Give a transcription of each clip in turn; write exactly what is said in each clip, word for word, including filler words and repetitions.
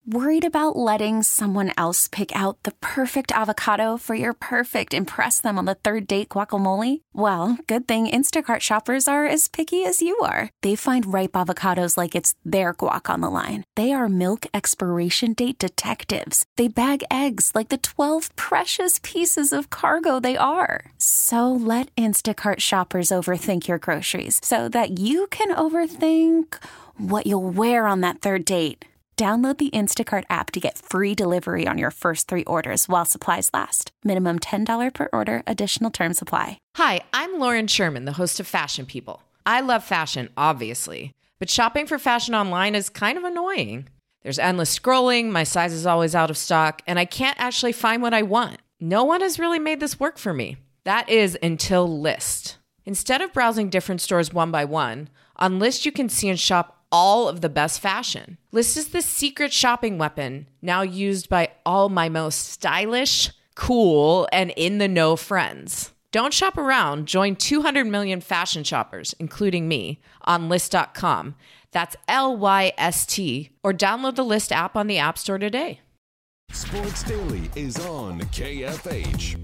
Worried about letting someone else pick out the perfect avocado for your perfect impress them on the third date guacamole? Well, good thing Instacart shoppers are as picky as you are. They find ripe avocados like it's their guac on the line. They are milk expiration date detectives. They bag eggs like the twelve precious pieces of cargo they are. So let Instacart shoppers overthink your groceries so that you can overthink what you'll wear on that third date. Download the Instacart app to get free delivery on your first three orders while supplies last. Minimum ten dollars per order. Additional terms apply. Hi, I'm Lauren Sherman, the host of Fashion People. I love fashion, obviously, but shopping for fashion online is kind of annoying. There's endless scrolling, my size is always out of stock, and I can't actually find what I want. No one has really made this work for me. That is until Lyst. Instead of browsing different stores one by one, on Lyst you can see and shop all of the best fashion. Lyst is the secret shopping weapon now used by all my most stylish, cool, and in-the-know friends. Don't shop around. Join two hundred million fashion shoppers, including me, on Lyst dot com. That's L Y S T. Or download the Lyst app on the App Store today. Sports Daily is on K F H.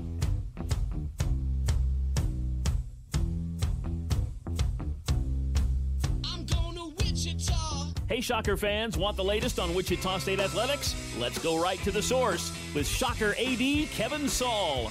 Hey, Shocker fans, want the latest on Wichita State athletics? Let's go right to the source with Shocker A D Kevin Saul.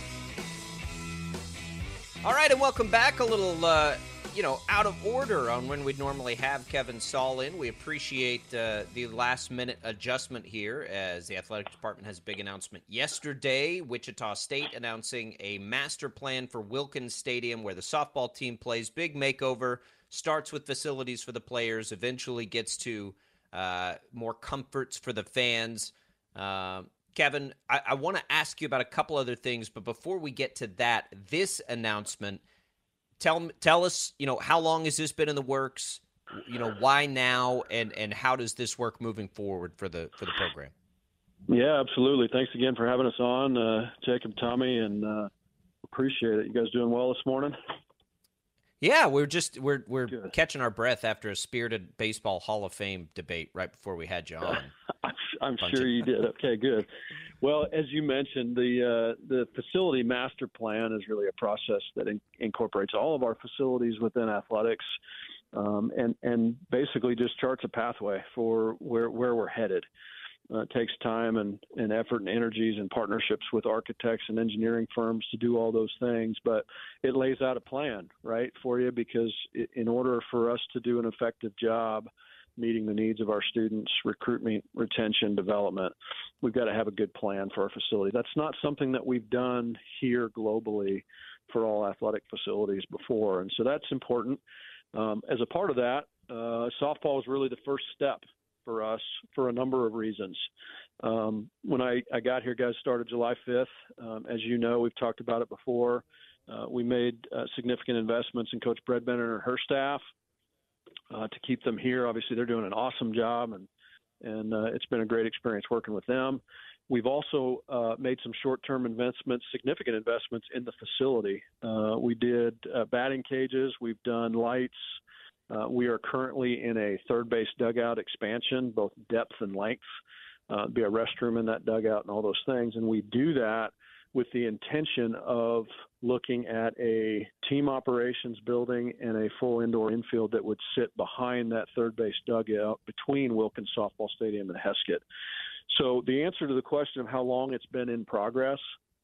All right, and welcome back. A little, uh, you know, out of order on when we'd normally have Kevin Saul in. We appreciate uh, the last-minute adjustment here as the athletic department has a big announcement yesterday. Wichita State announcing a master plan for Wilkins Stadium where the softball team plays. Big makeover. Starts with facilities for the players, eventually gets to uh, more comforts for the fans. Uh, Kevin, I, I want to ask you about a couple other things, but before we get to that, this announcement, tell tell us, you know, how long has this been in the works? You know, why now, and, and how does this work moving forward for the for the program? Yeah, absolutely. Thanks again for having us on, uh, Jacob, Tommy, and uh, appreciate it. You guys doing well this morning? Yeah, we're just we're we're Good. catching our breath after a spirited baseball Hall of Fame debate right before we had you on. I'm, I'm sure you did. Okay, good. Well, as you mentioned, the uh, the facility master plan is really a process that in, incorporates all of our facilities within athletics, um, and and basically just charts a pathway for where where we're headed. Uh, it takes time and, and effort and energies and partnerships with architects and engineering firms to do all those things, but it lays out a plan, right, for you, because it, in order for us to do an effective job meeting the needs of our students, recruitment, retention, development, we've got to have a good plan for our facility. That's not something that we've done here globally for all athletic facilities before, and so that's important. Um, as a part of that, uh, softball is really the first step for us for a number of reasons. Um, when I, I got here, guys started July fifth. Um, as you know, we've talked about it before. Uh, we made uh, significant investments in Coach Bredbender and her staff uh, to keep them here. Obviously, they're doing an awesome job, and and uh, it's been a great experience working with them. We've also uh, made some short-term investments, significant investments in the facility. Uh, we did uh, batting cages. We've done lights. Uh, we are currently in a third base dugout expansion, both depth and length. Uh, be a restroom in that dugout and all those things. And we do that with the intention of looking at a team operations building and a full indoor infield that would sit behind that third base dugout between Wilkins Softball Stadium and Heskett. So the answer to the question of how long it's been in progress,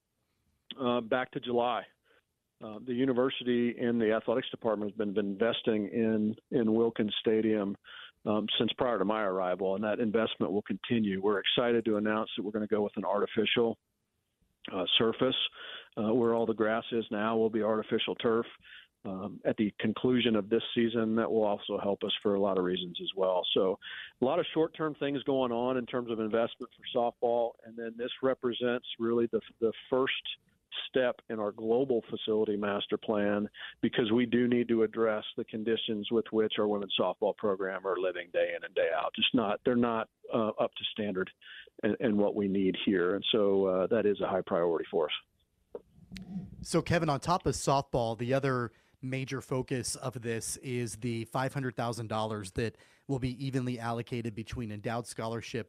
uh, back to July. Uh, the university and the athletics department has been, been investing in, in Wilkins Stadium um, since prior to my arrival, and that investment will continue. We're excited to announce that we're going to go with an artificial uh, surface. Uh, where all the grass is now will be artificial turf. Um, at the conclusion of this season, that will also help us for a lot of reasons as well. So a lot of short-term things going on in terms of investment for softball, and then this represents really the the first step in our global facility master plan, because we do need to address the conditions with which our women's softball program are living day in and day out. Just not, they're not uh, up to standard in, in what we need here. And so uh, that is a high priority for us. So Kevin, on top of softball, the other major focus of this is the five hundred thousand dollars that will be evenly allocated between endowed scholarships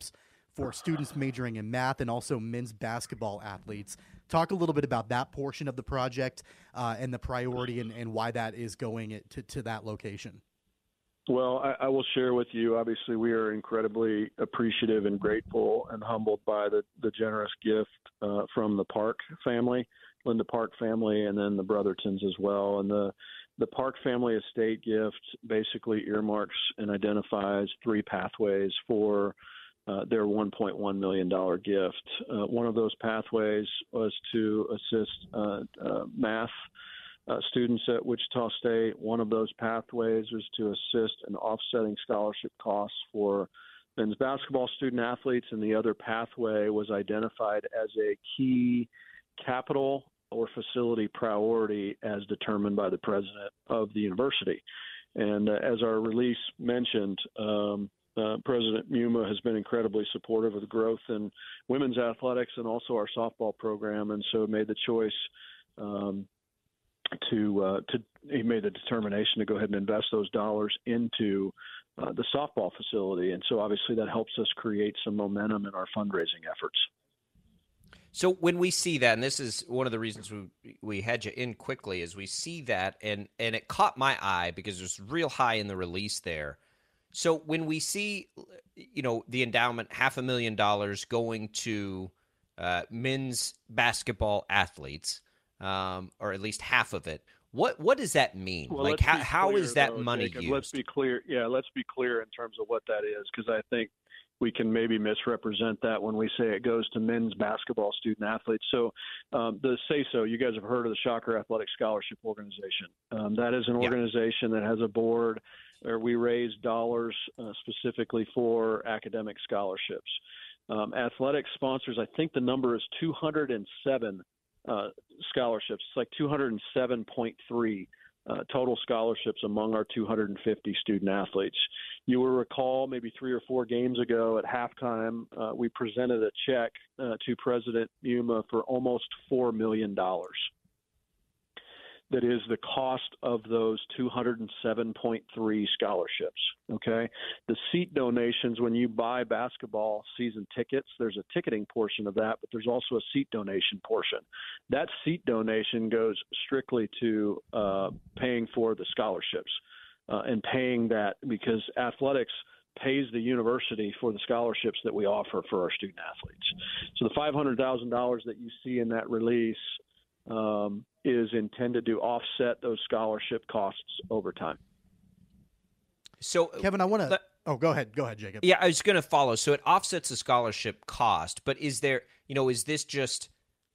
for students majoring in math and also men's basketball athletes. Talk a little bit about that portion of the project uh, and the priority and, and why that is going to, to that location. Well, I, I will share with you, obviously, we are incredibly appreciative and grateful and humbled by the, the generous gift uh, from the Park family, Linda Park family, and then the Brothertons as well. And the, the Park family estate gift basically earmarks and identifies three pathways for uh, their one point one million dollars gift. Uh, one of those pathways was to assist uh, uh, math Uh, students at Wichita State. One of those pathways was to assist in offsetting scholarship costs for men's basketball student athletes, and the other pathway was identified as a key capital or facility priority as determined by the president of the university. And uh, as our release mentioned, um, uh, President Muma has been incredibly supportive of the growth in women's athletics and also our softball program, and so made the choice um, to uh, to he made the determination to go ahead and invest those dollars into uh, the softball facility, and so obviously that helps us create some momentum in our fundraising efforts. So when we see that, and this is one of the reasons we we had you in quickly, is we see that, and and it caught my eye because it was real high in the release there. So when we see, you know, the endowment, half a million dollars going to uh, men's basketball athletes. Um, or at least half of it. What what does that mean? Well, like how how clear, is that though, money Jacob, used? Let's be clear. Yeah, let's be clear in terms of what that is, because I think we can maybe misrepresent that when we say it goes to men's basketball student athletes. So um, the say so, you guys have heard of the Shocker Athletic Scholarship Organization. Um, that is an organization yeah. that has a board where we raise dollars uh, specifically for academic scholarships. Um, athletic sponsors, I think the number is two hundred seven Uh, scholarships. It's like two hundred seven point three uh, total scholarships among our two hundred fifty student athletes. You will recall maybe three or four games ago at halftime, uh, we presented a check uh, to President Muma for almost four million dollars. That is the cost of those two hundred seven point three scholarships, okay? The seat donations, when you buy basketball season tickets, there's a ticketing portion of that, but there's also a seat donation portion. That seat donation goes strictly to uh, paying for the scholarships uh, and paying that because athletics pays the university for the scholarships that we offer for our student athletes. So the five hundred thousand dollars that you see in that release um, is intended to offset those scholarship costs over time. So, Kevin, I want to. Oh, go ahead. Go ahead, Jacob. Yeah, I was going to follow. So it offsets the scholarship cost, but is there, you know, is this just,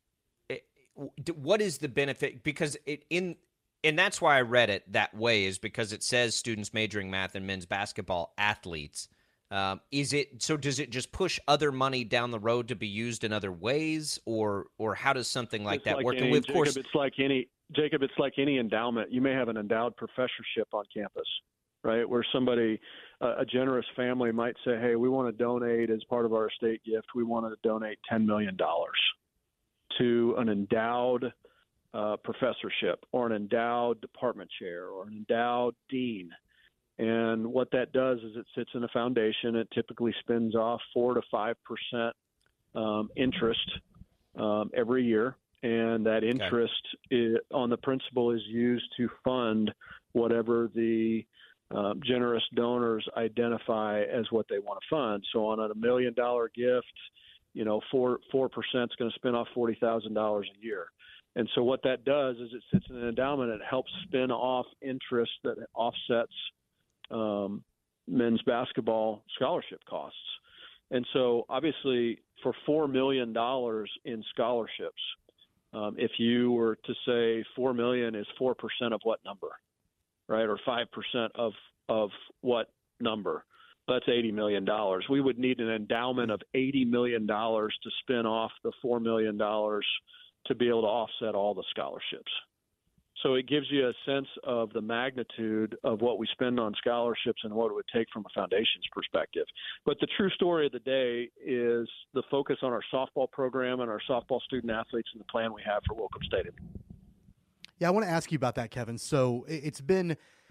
what is the benefit? Because it in, and that's why I read it that way, is because it says students majoring math and men's basketball athletes. Um, is it so? Does it just push other money down the road to be used in other ways, or or how does something like it's that like work? Any, and of Jacob, course, it's like any Jacob. It's like any endowment. You may have an endowed professorship on campus, right? Where somebody, uh, a generous family, might say, "Hey, we want to donate as part of our estate gift. We want to donate ten million dollars to an endowed uh, professorship, or an endowed department chair, or an endowed dean." And what that does is it sits in a foundation. It typically spins off four to five percent um, interest um, every year, and that interest okay. is, on the principal is used to fund whatever the uh, generous donors identify as what they want to fund. So on a million dollar gift, you know, four four percent is going to spin off forty thousand dollars a year. And so what that does is it sits in an endowment. It helps spin off interest that offsets um, men's basketball scholarship costs. And so obviously for four million dollars in scholarships, um, if you were to say four million dollars is four percent of what number, right? Or five percent of, of what number? That's eighty million dollars. We would need an endowment of eighty million dollars to spin off the four million dollars to be able to offset all the scholarships. So it gives you a sense of the magnitude of what we spend on scholarships and what it would take from a foundation's perspective. But the true story of the day is the focus on our softball program and our softball student athletes and the plan we have for Welcome Stadium. Yeah, I want to ask you about that, Kevin. So it's been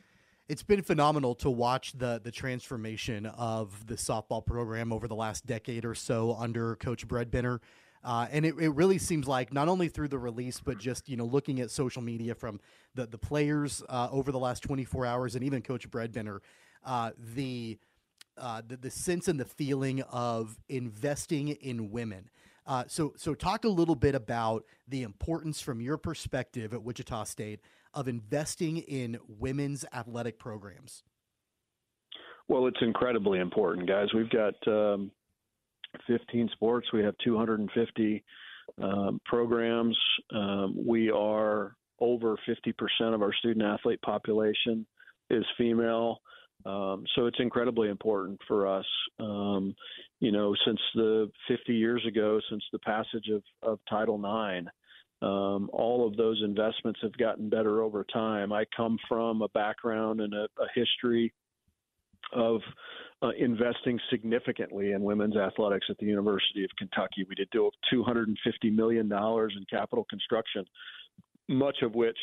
It's been phenomenal to watch the the transformation of the softball program over the last decade or so under Coach Bredbender. Uh, and it, it really seems like not only through the release, but just, you know, looking at social media from the, the players uh, over the last twenty-four hours and even Coach Bredbender, uh, the, uh, the the sense and the feeling of investing in women. Uh, so so talk a little bit about the importance from your perspective at Wichita State of investing in women's athletic programs. Well, it's incredibly important, guys. We've got um, fifteen sports. We have two hundred fifty um, programs. Um, we are over fifty percent of our student athlete population is female. Um, so it's incredibly important for us. Um, you know, since the fifty years ago, since the passage of, of Title nine, um, all of those investments have gotten better over time. I come from a background and a, a history of uh, investing significantly in women's athletics at the University of Kentucky. We did do two hundred fifty million dollars in capital construction, much of which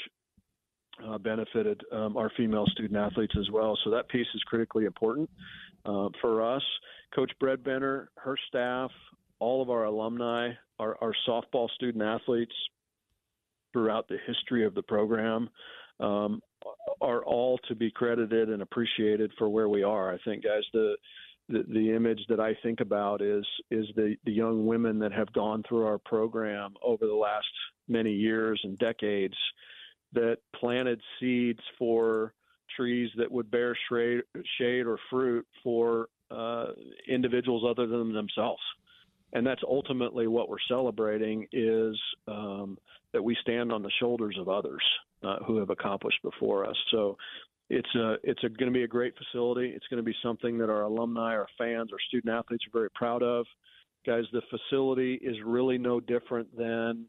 Uh, benefited um, our female student athletes as well. So that piece is critically important uh, for us. Coach Bredbender, her staff, all of our alumni, our, our softball student athletes throughout the history of the program um, are all to be credited and appreciated for where we are. I think, guys, the the, the image that I think about is is the, the young women that have gone through our program over the last many years and decades that planted seeds for trees that would bear shade, shade or fruit for uh, individuals other than themselves. And that's ultimately what we're celebrating is um, that we stand on the shoulders of others uh, who have accomplished before us. So it's a, it's going to be a great facility. It's going to be something that our alumni, our fans, our student athletes are very proud of. Guys, the facility is really no different than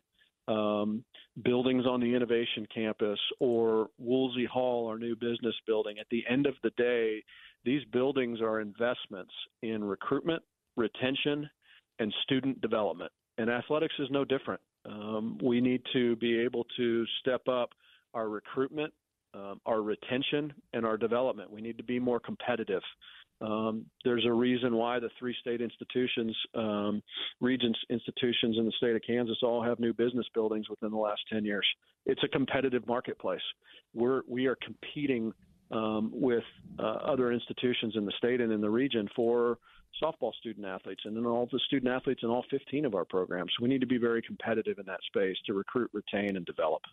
um, buildings on the Innovation Campus or Woolsey Hall, our new business building. At the end of the day, these buildings are investments in recruitment, retention, and student development. And athletics is no different. Um, we need to be able to step up our recruitment, um, our retention, and our development. We need to be more competitive. Um, there's a reason why the three state institutions, um, Regents institutions in the state of Kansas all have new business buildings within the last ten years. It's a competitive marketplace. We're, we are competing um, with uh, other institutions in the state and in the region for softball student athletes and then all the student athletes in all fifteen of our programs. We need to be very competitive in that space to recruit, retain, and develop.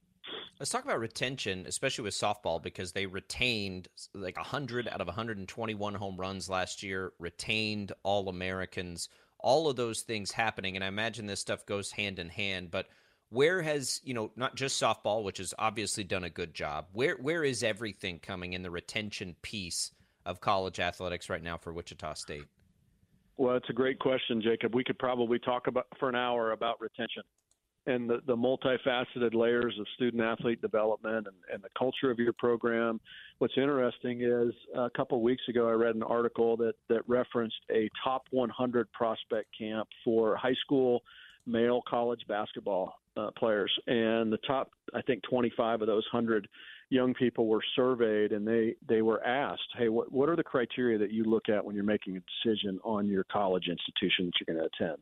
Let's talk about retention, especially with softball, because they retained like one hundred out of one hundred twenty-one home runs last year, retained All-Americans, all of those things happening. And I imagine this stuff goes hand in hand. But where has, you know, not just softball, which has obviously done a good job, where where is everything coming in the retention piece of college athletics right now for Wichita State? Well, it's a great question, Jacob. We could probably talk about for an hour about retention and the, the multifaceted layers of student athlete development and, and the culture of your program. What's interesting is a couple of weeks ago, I read an article that, that referenced a top one hundred prospect camp for high school male college basketball uh, players. And the top, I think, twenty-five of those one hundred young people were surveyed, and they, they were asked, hey, what, what are the criteria that you look at when you're making a decision on your college institution that you're going to attend?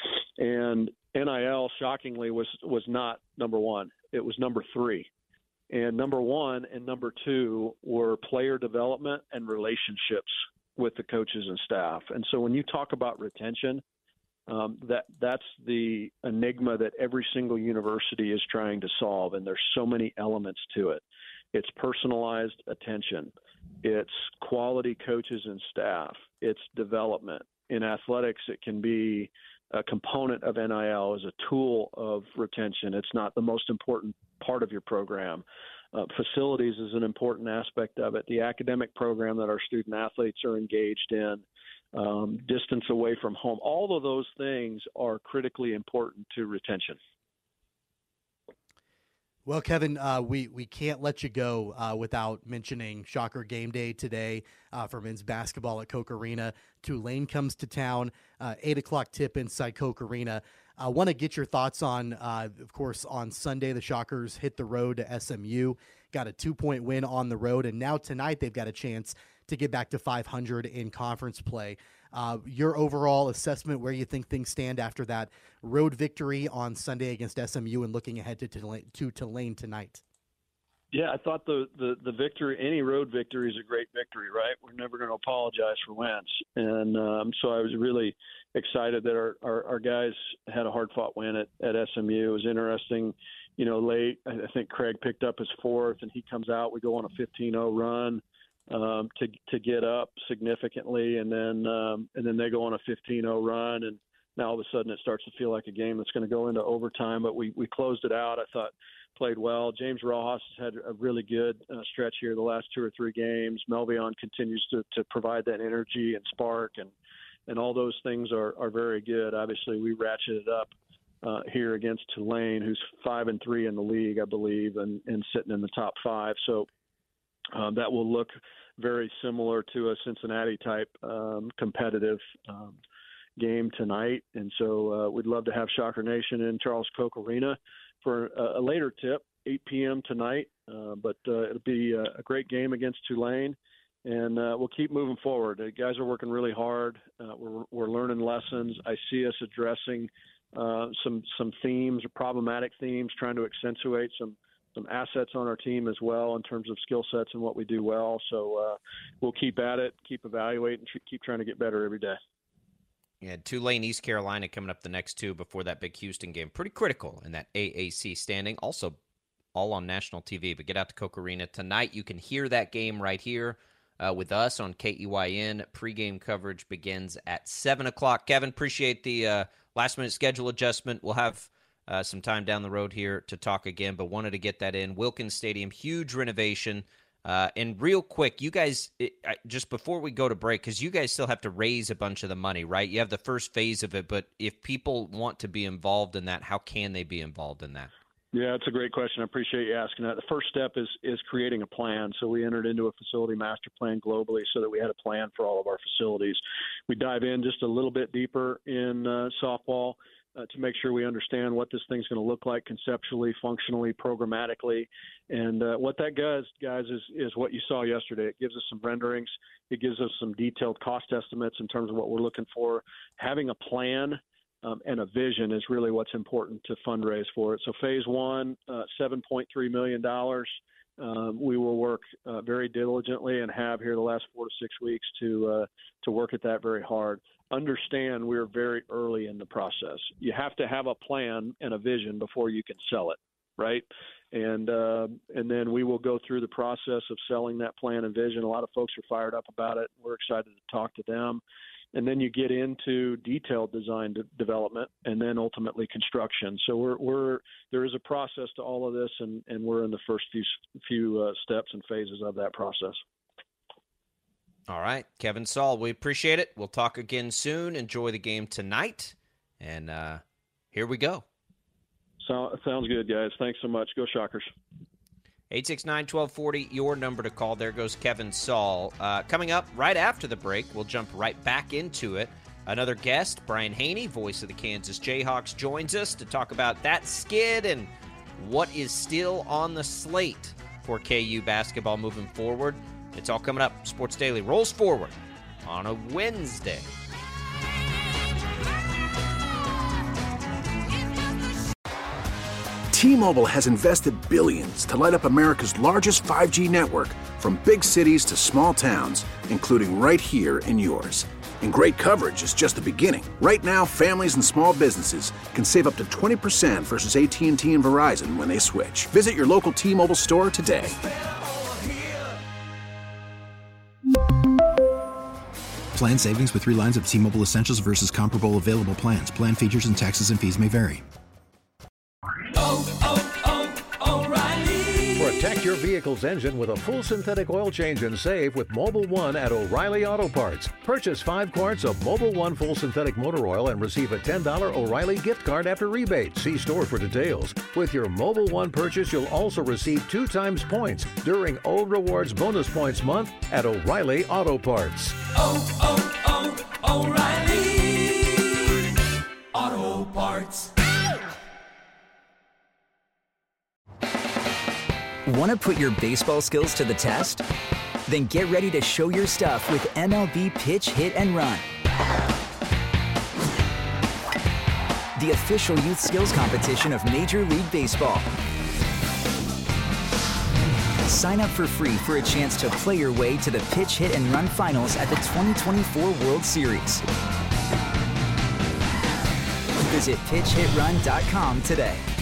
And N I L, shockingly, was was not number one. It was number three. And number one and number two were player development and relationships with the coaches and staff. And so when you talk about retention, um, that that's the enigma that every single university is trying to solve. And there's so many elements to it. It's personalized attention. It's quality coaches and staff. It's development. In athletics, it can be a component of N I L as a tool of retention. It's not the most important part of your program. Uh, facilities is an important aspect of it. The academic program that our student athletes are engaged in, um, distance away from home, all of those things are critically important to retention. Well, Kevin, uh, we, we can't let you go uh, without mentioning Shocker Game Day today uh, for men's basketball at Koch Arena. Tulane comes to town, uh, eight o'clock tip inside Koch Arena. I want to get your thoughts on, uh, of course, on Sunday, the Shockers hit the road to S M U. got a two-point win on the road, and now tonight they've got a chance to get back to five hundred in conference play. Uh, your overall assessment, where you think things stand after that road victory on Sunday against S M U and looking ahead to Tulane, to Tulane tonight? Yeah, I thought the, the, the victory, any road victory is a great victory, right? We're never going to apologize for wins. And um, so I was really excited that our, our, our guys had a hard-fought win at, at S M U. It was interesting, you know, late. I think Craig picked up his fourth, and he comes out. We go on a fifteen oh run um, to to get up significantly, and then um, and then they go on a fifteen oh run, and now all of a sudden it starts to feel like a game that's going to go into overtime. But we, we closed it out. I thought played well. James Rojas has had a really good uh, stretch here the last two or three games. Melvion continues to, to provide that energy and spark, and, and all those things are, are very good. Obviously, we ratcheted up uh, here against Tulane, who's five and three in the league, I believe, and, and sitting in the top five. So um, that will look very similar to a Cincinnati-type um, competitive um, game tonight. And so uh, we'd love to have Shocker Nation in Charles Koch Arena for a, a later tip, eight p.m. tonight. Uh, but uh, it'll be a, a great game against Tulane, and uh, we'll keep moving forward. The guys are working really hard. Uh, we're, we're learning lessons. I see us addressing uh, some some themes, problematic themes, trying to accentuate some some assets on our team as well in terms of skill sets and what we do well. So uh, we'll keep at it, keep evaluating, keep trying to get better every day. Yeah, Tulane, East Carolina coming up the next two before that big Houston game. Pretty critical in that A A C standing. Also, all on national T V. But get out to Koch Arena tonight. You can hear that game right here uh, with us on K E Y N. Pre-game coverage begins at seven o'clock. Kevin, appreciate the uh, last-minute schedule adjustment. We'll have uh, some time down the road here to talk again, but wanted to get that in. Wilkins Stadium, huge renovation. Uh, and real quick, you guys, it, I, just before we go to break, because you guys still have to raise a bunch of the money, right? You have the first phase of it, but if people want to be involved in that, how can they be involved in that? Yeah, it's a great question. I appreciate you asking that. The first step is is creating a plan. So we entered into a facility master plan globally so that we had a plan for all of our facilities. We dive in just a little bit deeper in uh, softball uh, to make sure we understand what this thing's going to look like conceptually, functionally, programmatically. And uh, what that does, guys, is, is what you saw yesterday. It gives us some renderings. It gives us some detailed cost estimates in terms of what we're looking for. Having a plan Um, and a vision is really what's important to fundraise for it. So phase one, uh, seven point three million dollars. Um, we will work uh, very diligently and have here the last four to six weeks to uh, to work at that very hard. Understand we're very early in the process. You have to have a plan and a vision before you can sell it, right? And uh, and then we will go through the process of selling that plan and vision. A lot of folks are fired up about it. We're excited to talk to them. And then you get into detailed design de- development and then ultimately construction. So we're, we're there is a process to all of this, and, and we're in the first few few uh, steps and phases of that process. All right, Kevin Saul, we appreciate it. We'll talk again soon. Enjoy the game tonight. And uh, here we go. So, sounds good, guys. Thanks so much. Go Shockers. eight six nine, one two four zero, your number to call. There goes Kevin Saul. Uh, coming up right after the break, we'll jump right back into it. Another guest, Brian Haney, voice of the Kansas Jayhawks, joins us to talk about that skid and what is still on the slate for K U basketball moving forward. It's all coming up. Sports Daily rolls forward on a Wednesday. T-Mobile has invested billions to light up America's largest five G network, from big cities to small towns, including right here in yours. And great coverage is just the beginning. Right now, families and small businesses can save up to twenty percent versus A T and T and Verizon when they switch. Visit your local T-Mobile store today. Plan savings with three lines of T-Mobile Essentials versus comparable available plans. Plan features and taxes and fees may vary. Protect your vehicle's engine with a full synthetic oil change and save with Mobil one at O'Reilly Auto Parts. Purchase five quarts of Mobil one full synthetic motor oil and receive a ten dollars O'Reilly gift card after rebate. See store for details. With your Mobil one purchase, you'll also receive two times points during O Rewards Bonus Points Month at O'Reilly Auto Parts. Oh, oh, oh, O'Reilly Auto Parts. Want to put your baseball skills to the test? Then get ready to show your stuff with M L B Pitch, Hit, and Run. The official youth skills competition of Major League Baseball. Sign up for free for a chance to play your way to the Pitch, Hit, and Run finals at the twenty twenty-four World Series. Visit pitch hit run dot com today.